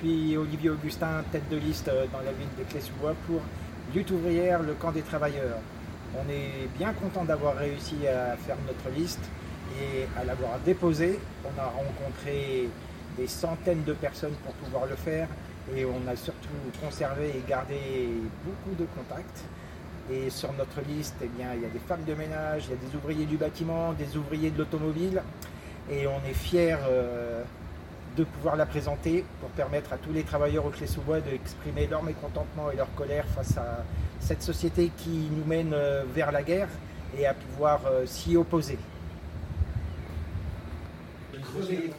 suis Olivier Augustin, tête de liste dans la ville de Clé-sous-Bois pour Lutte ouvrière, le camp des travailleurs. On est bien content d'avoir réussi à faire notre liste et à l'avoir déposée. On a rencontré des centaines de personnes pour pouvoir le faire et on a surtout conservé et gardé beaucoup de contacts. Et sur notre liste, eh bien, il y a des femmes de ménage, il y a des ouvriers du bâtiment, des ouvriers de l'automobile et on est fiers de pouvoir la présenter pour permettre à tous les travailleurs au Clé-sous-Bois d'exprimer leur mécontentement et leur colère face à cette société qui nous mène vers la guerre et à pouvoir s'y opposer.